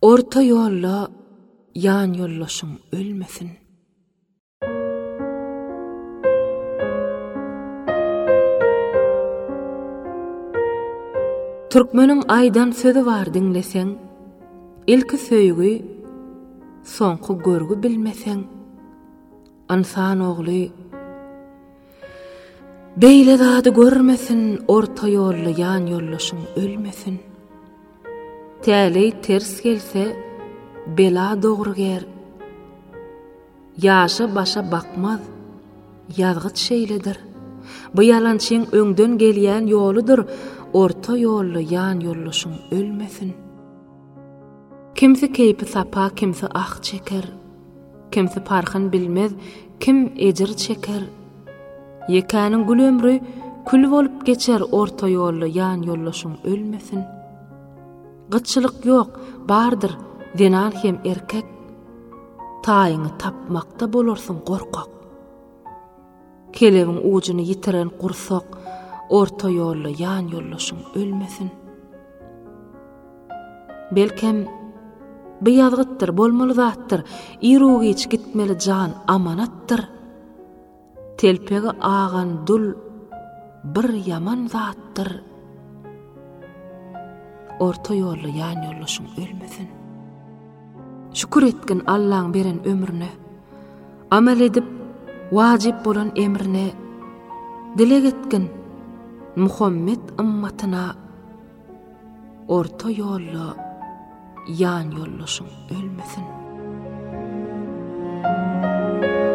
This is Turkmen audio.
Orta yolla yan yollaşyň ölmesin. Türkmeniň aýdan sözi bar diňleseň, ilki söýgü, soňky görgü bilmeseň, insan ogly beýle zady görmesin, orta ýolly yan yollaşyň ölmesin. Täli ters gelse, bela dogry ger. Ýaşa başa bakmaz, ýazgyç şeýledir. Bu ýalançyň öňden gelýän ýoludyr, orta ýolly yan yollaşyň ölmesin. Kimsi keýpi sapa, kimsi ah çeker. Kimsi parhyn bilmez, kim ejir çeker. Ýekaniň gül ömrü kül bolup geçer, orta ýolly yan yollaşyň ölmesin. Gyçylyk ýok, bardyr zenan hem erkek. Taýyňy tapmakda bolarsyň gorkak. Kelebiň ujuny ýitiren gursok, orta ýolly yan yollaşyň ölmesin. Belkem bu ýazgytdyr, bolmaly zatdyr, ýüregiň hiç gitmeli jan amanatdyr. Telpegi ağan dul bir yaman zatdyr. Orta ýolly yan yollaşyň ölmesin. Şükür etgin Allahyň beren ömrüne, amel edip wajib bolan emrine, dilek etgin Muhammed ümmatyna, orta ýolly yan yollaşyň ölmesin.